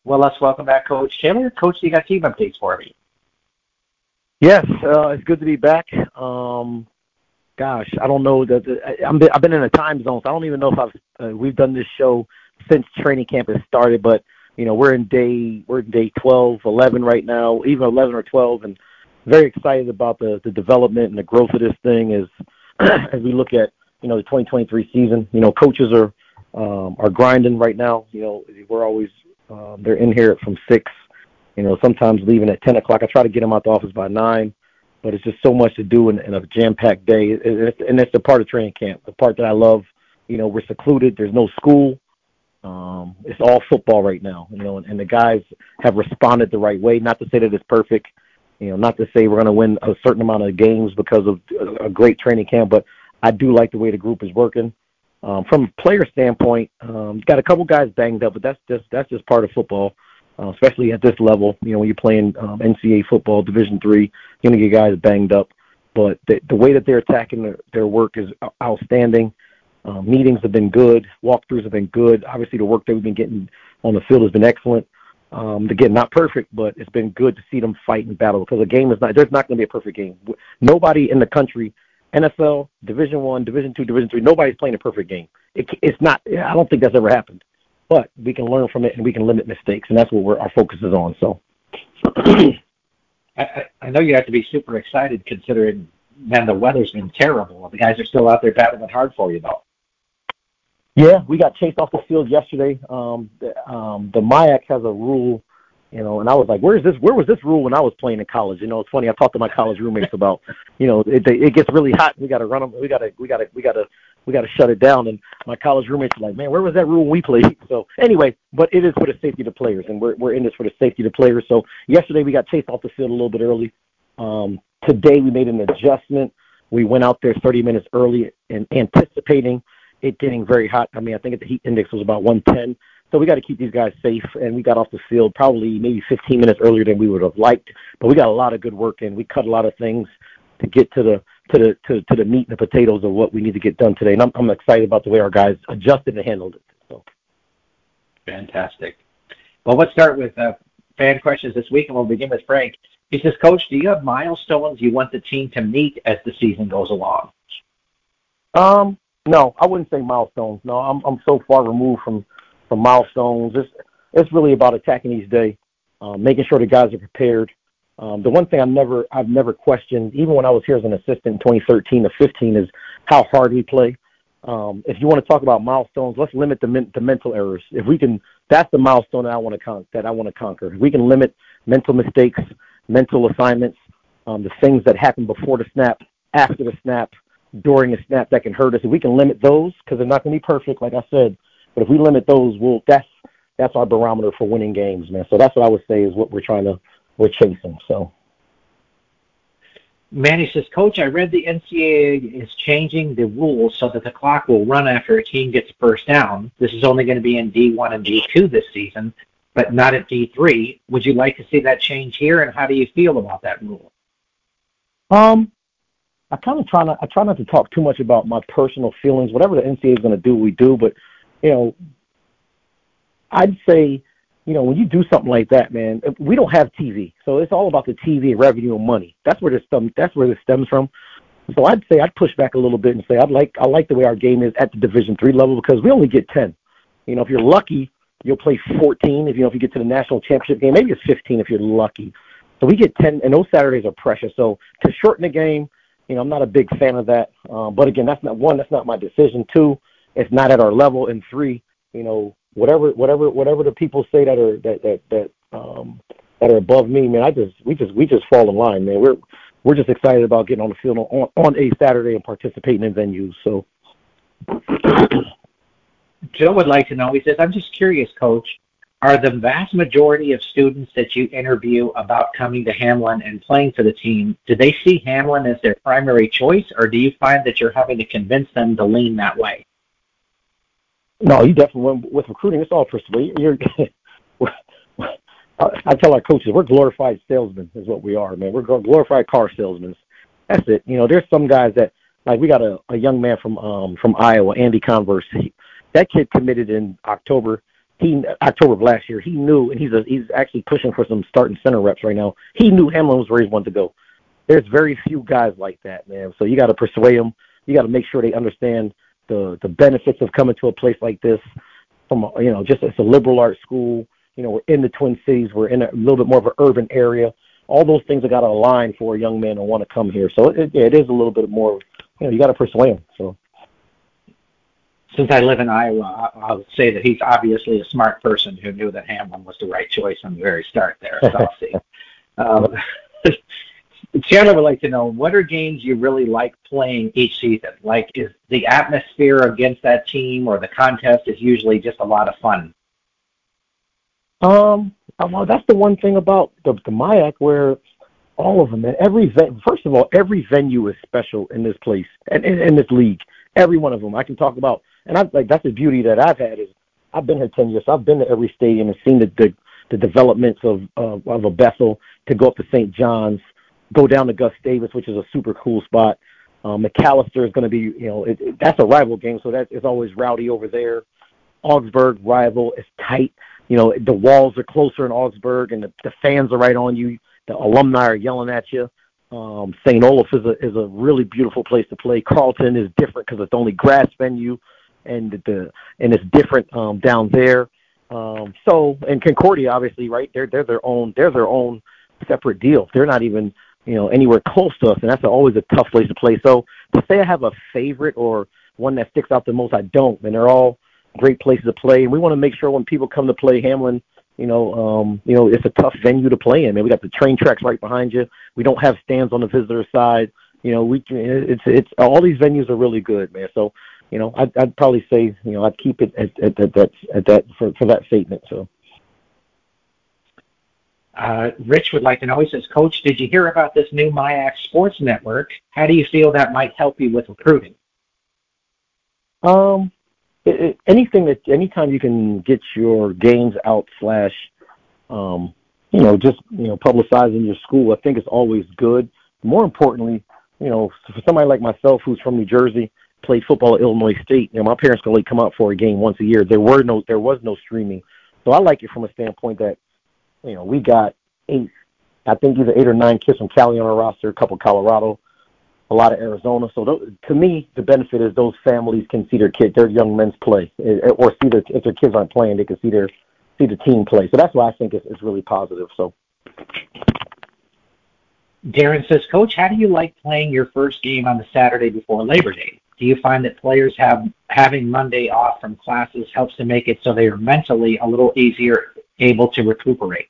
Well, let's welcome back Coach Taylor. Coach, you got team updates for me. Yes, it's good to be back. Gosh, I don't know I've been in a time zone, so I don't even know if we've done this show since training camp has started. But we're in day 12, 11 right now, even 11 or 12, and very excited about the development and the growth of this thing as we look at the 2023 season. Coaches are grinding right now. We're always they're in here from 6. Sometimes leaving at 10 o'clock. I try to get them out the office by 9. But it's just so much to do in a jam-packed day. And it's the part of training camp, the part that I love. We're secluded. There's no school. It's all football right now, and the guys have responded the right way. Not to say that it's perfect, not to say we're going to win a certain amount of games because of a great training camp, but I do like the way the group is working. From a player standpoint, got a couple guys banged up, but that's just part of football. Especially at this level, when you're playing NCAA football, Division III, you're going to get guys banged up. But the way that they're attacking their work is outstanding. Meetings have been good. Walkthroughs have been good. Obviously, the work that we've been getting on the field has been excellent. Again, not perfect, but it's been good to see them fight and battle because there's not going to be a perfect game. Nobody in the country, NFL, Division I, Division II, Division III, nobody's playing a perfect game. It's not. I don't think that's ever happened. But we can learn from it and we can limit mistakes, and that's what our focus is on. So, I know you have to be super excited considering, man, the weather's been terrible. The guys are still out there battling hard for you, though. Yeah, we got chased off the field yesterday. The MIAC has a rule, and I was like, where was this rule when I was playing in college? It's funny. I talked to my college roommates about, it gets really hot. We got to run them. We got to shut it down. And my college roommates are like, man, where was that rule when we played? So anyway, but it is for the safety of the players, and we're in this for the safety of the players. So yesterday we got chased off the field a little bit early. Today we made an adjustment. We went out there 30 minutes early and anticipating it getting very hot. I think the heat index was about 110. So we got to keep these guys safe, and we got off the field probably maybe 15 minutes earlier than we would have liked. But we got a lot of good work in. We cut a lot of things to get to the meat and the potatoes of what we need to get done today. And I'm excited about the way our guys adjusted and handled it. So. Fantastic. Well, let's start with fan questions this week, and we'll begin with Frank. He says, Coach, do you have milestones you want the team to meet as the season goes along? No, I wouldn't say milestones. No, I'm so far removed from milestones. It's really about attacking each day, making sure the guys are prepared. The one thing I've never questioned, even when I was here as an assistant in 2013 to 15, is how hard we play. If you want to talk about milestones, let's limit the mental errors. If we can, that's the milestone that I want to conquer. If we can limit mental mistakes, mental assignments, the things that happen before the snap, after the snap, during the snap that can hurt us. If we can limit those, because they're not going to be perfect, like I said, but if we limit those, that's our barometer for winning games, man. So that's what I would say is what we're chasing. So, Manny says, Coach, I read the NCAA is changing the rules so that the clock will run after a team gets first down. This is only going to be in D1 and D2 this season, but not at D3. Would you like to see that change here, and how do you feel about that rule? I try not to talk too much about my personal feelings. Whatever the NCAA is going to do, we do. But, I'd say, when you do something like that, man, we don't have TV. So it's all about the TV revenue and money. That's where this stems from. So I'd say I'd push back a little bit and say I like the way our game is at the Division III level because we only get 10. If you're lucky, you'll play 14. If you get to the national championship game, maybe it's 15 if you're lucky. So we get 10, and those Saturdays are precious. So to shorten the game, I'm not a big fan of that. But again, that's not my decision. 2, it's not at our level. And 3, whatever the people say that are above me, man, we just fall in line, man. We're just excited about getting on the field on a Saturday and participating in venues. So Joe would like to know, he says, I'm just curious, Coach, are the vast majority of students that you interview about coming to Hamline and playing for the team, do they see Hamline as their primary choice, or do you find that you're having to convince them to lean that way? No, you definitely, with recruiting, it's all persuade. I tell our coaches, we're glorified salesmen is what we are, man. We're glorified car salesmen. That's it. There's some guys that, like we got a young man from Iowa, Andy Converse. That kid committed in October. October of last year, he knew, and he's actually pushing for some starting center reps right now. He knew Hamlin was where he wanted to go. There's very few guys like that, man. So you got to persuade them. You got to make sure they understand the benefits of coming to a place like this. From just it's a liberal arts school. We're in the Twin Cities. We're in a little bit more of an urban area. All those things have got to align for a young man to want to come here. So it is a little bit more. You got to persuade him. So. Since I live in Iowa, I'll say that he's obviously a smart person who knew that Hamlin was the right choice from the very start there. So I'll see. Chandler would like to know, what are games you really like playing each season? Like, is the atmosphere against that team or the contest is usually just a lot of fun? Well, that's the one thing about the MIAC where all of them, and first of all, every venue is special in this place and in this league. Every one of them I can talk about. And that's the beauty that I've had is I've been here 10 years. So I've been to every stadium and seen the developments of a Bethel to go up to St. John's, go down to Gus Davis, which is a super cool spot. McAllister is going to be, that's a rival game, so that is always rowdy over there. Augsburg rival is tight. The walls are closer in Augsburg, and the fans are right on you. The alumni are yelling at you. St. Olaf is a really beautiful place to play. Carlton is different because it's the only grass venue, and it's different down there. And Concordia, obviously, right? They're their own separate deal. They're not even anywhere close to us, and that's always a tough place to play. So to say I have a favorite or one that sticks out the most, I don't. And they're all great places to play, and we want to make sure when people come to play Hamlin, it's a tough venue to play in. Man, we got the train tracks right behind you. We don't have stands on the visitor side. It's all these venues are really good, man. So, I'd probably say, I'd keep it at that for that statement. So. Rich would like to know, he says, Coach, did you hear about this new MIAC Sports Network? How do you feel that might help you with recruiting? Anytime you can get your games out / publicizing your school, I think it's always good. More importantly, for somebody like myself who's from New Jersey, played football at Illinois State, my parents could only come out for a game once a year. There was no streaming. So I like it from a standpoint that, we got either 8 or 9 kids from Cali on our roster, a couple Colorado, a lot of Arizona. So to me, the benefit is those families can see their young men's play, or see if their kids aren't playing, they can see the team play. So that's why I think it's really positive. So. Darren says, Coach, how do you like playing your first game on the Saturday before Labor Day? Do you find that players having Monday off from classes helps to make it so they are mentally a little easier able to recuperate?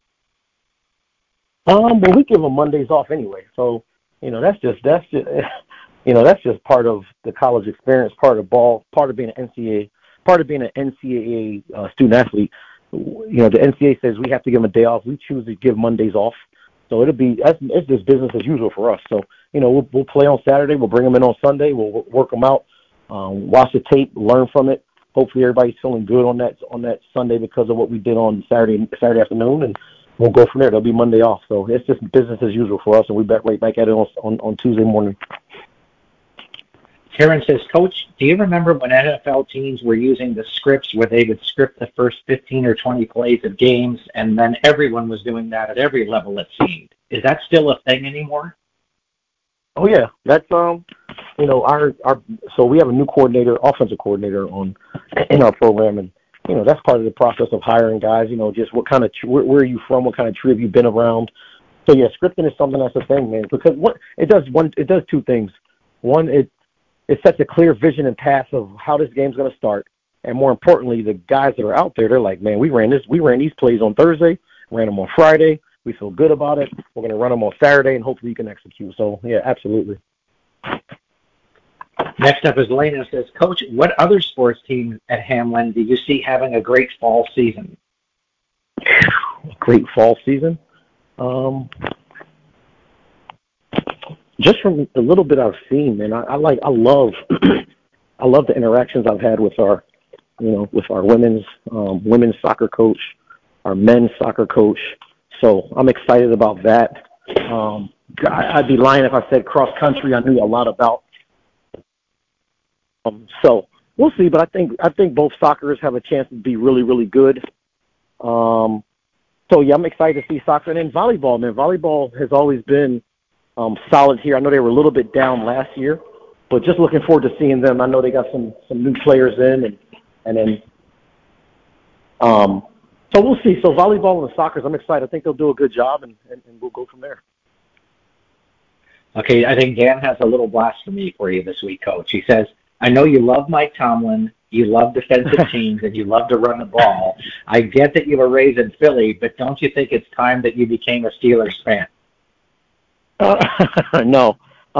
Well, we give them Mondays off anyway, so that's just part of the college experience, part of ball, part of being an NCAA student athlete. The NCAA says we have to give them a day off. We choose to give Mondays off, so it's just business as usual for us. So we'll play on Saturday, we'll bring them in on Sunday, we'll work them out, watch the tape, learn from it. Hopefully everybody's feeling good on that Sunday because of what we did on Saturday afternoon, and we'll go from there. There'll be Monday off. So it's just business as usual for us, and we'll be right back at it on Tuesday morning. Karen says, Coach, do you remember when NFL teams were using the scripts where they would script the first 15 or 20 plays of games, and then everyone was doing that at every level it seemed? Is that still a thing anymore? Oh, yeah. That's, so we have a new offensive coordinator in our program, and, that's part of the process of hiring guys, just what kind of, where are you from, what kind of tree have you been around? So, yeah, scripting is something that's a thing, man, because it does two things. One, it sets a clear vision and path of how this game's going to start, and more importantly, the guys that are out there, they're like, man, we ran these plays on Thursday, ran them on Friday, we feel good about it, we're going to run them on Saturday, and hopefully you can execute. So, yeah, absolutely. Next up is Lena says, Coach, what other sports teams at Hamlin do you see having a great fall season? Great fall season? Just from the little bit I've seen, man, I love I love the interactions I've had with our women's soccer coach, our men's soccer coach. So I'm excited about that. I'd be lying if I said cross country I knew a lot about. So we'll see. But I think both soccers have a chance to be really, really good. So yeah, I'm excited to see soccer. And then volleyball, man. Volleyball has always been solid here. I know they were a little bit down last year, but just looking forward to seeing them. I know they got some new players in, and then so we'll see. So volleyball and the soccer, I'm excited. I think they'll do a good job, and we'll go from there. Okay, I think Dan has a little blasphemy for you this week, Coach. He says, I know you love Mike Tomlin, you love defensive teams, and you love to run the ball. I get that you were raised in Philly, but don't you think it's time that you became a Steelers fan? No,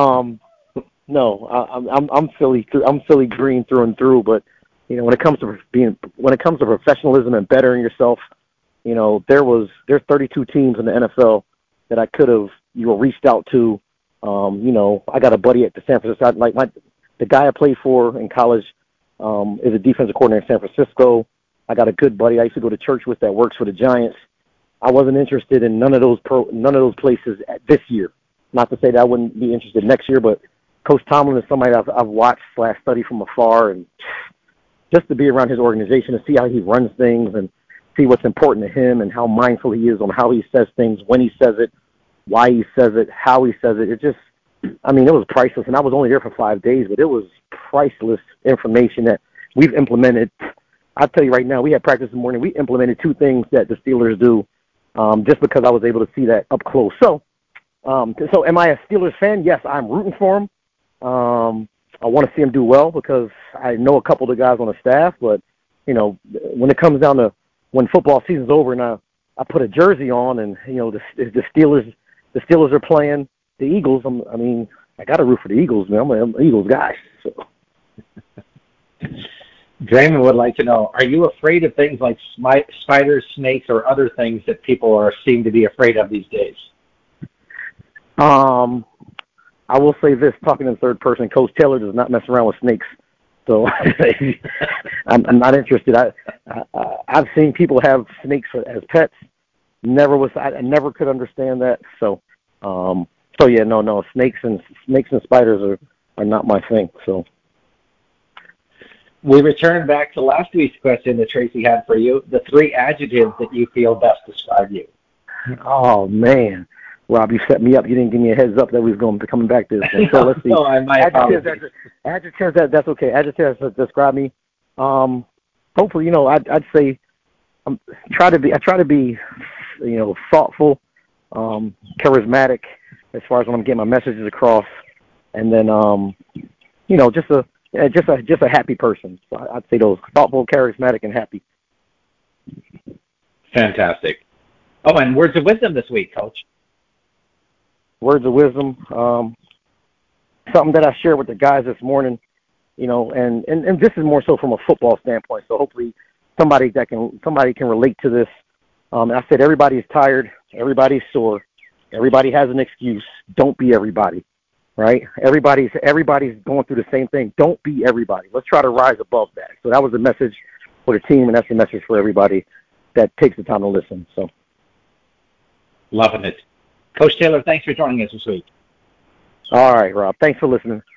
I'm Philly. I'm Philly green through and through. But you know, when it comes to professionalism and bettering yourself, you know, there's 32 teams in the NFL that I could have reached out to. You know, I got a buddy at the San Francisco, the guy I played for in college is a defensive coordinator in San Francisco. I got a good buddy I used to go to church with that works for the Giants. I wasn't interested in none of those places this year. Not to say that I wouldn't be interested next year, but Coach Tomlin is somebody I've watched / studied from afar, and just to be around his organization and see how he runs things and see what's important to him and how mindful he is on how he says things, when he says it, why he says it, how he says it. It just, I mean, it was priceless. And I was only there for 5 days, but it was priceless information that we've implemented. I'll tell you right now, we had practice in the morning. We implemented 2 things that the Steelers do just because I was able to see that up close. So am I a Steelers fan? Yes, I'm rooting for them. I want to see them do well because I know a couple of the guys on the staff. But, you know, when it comes down to when football season's over and I put a jersey on and, you know, the Steelers are playing the Eagles, I got to root for the Eagles, man. I'm an Eagles guy. So. Draymond would like to know, are you afraid of things like spiders, snakes, or other things that people seem to be afraid of these days? I will say this, talking in third person, Coach Taylor does not mess around with snakes. So I'm not interested. I've seen people have snakes as pets. I never could understand that. So yeah, no, snakes and spiders are not my thing. So we return back to last week's question that Tracy had for you, the 3 adjectives that you feel best describe you. Oh man, Rob, you set me up. You didn't give me a heads up that we was going to be coming back to this one. So let's see. Adjectives, that's okay. Adjectives that describe me. Hopefully, you know, I'd say I try to be, you know, thoughtful, charismatic as far as when I'm getting my messages across, and then you know, just a happy person. So I'd say those: thoughtful, charismatic, and happy. Fantastic. Oh, and words of wisdom this week, Coach. Words of wisdom, something that I shared with the guys this morning, you know, and this is more so from a football standpoint. So hopefully somebody can relate to this. I said everybody's tired, everybody's sore, everybody has an excuse. Don't be everybody, right? Everybody's going through the same thing. Don't be everybody. Let's try to rise above that. So that was the message for the team, and that's the message for everybody that takes the time to listen. So, loving it. Coach Taylor, thanks for joining us this week. All right, Rob. Thanks for listening.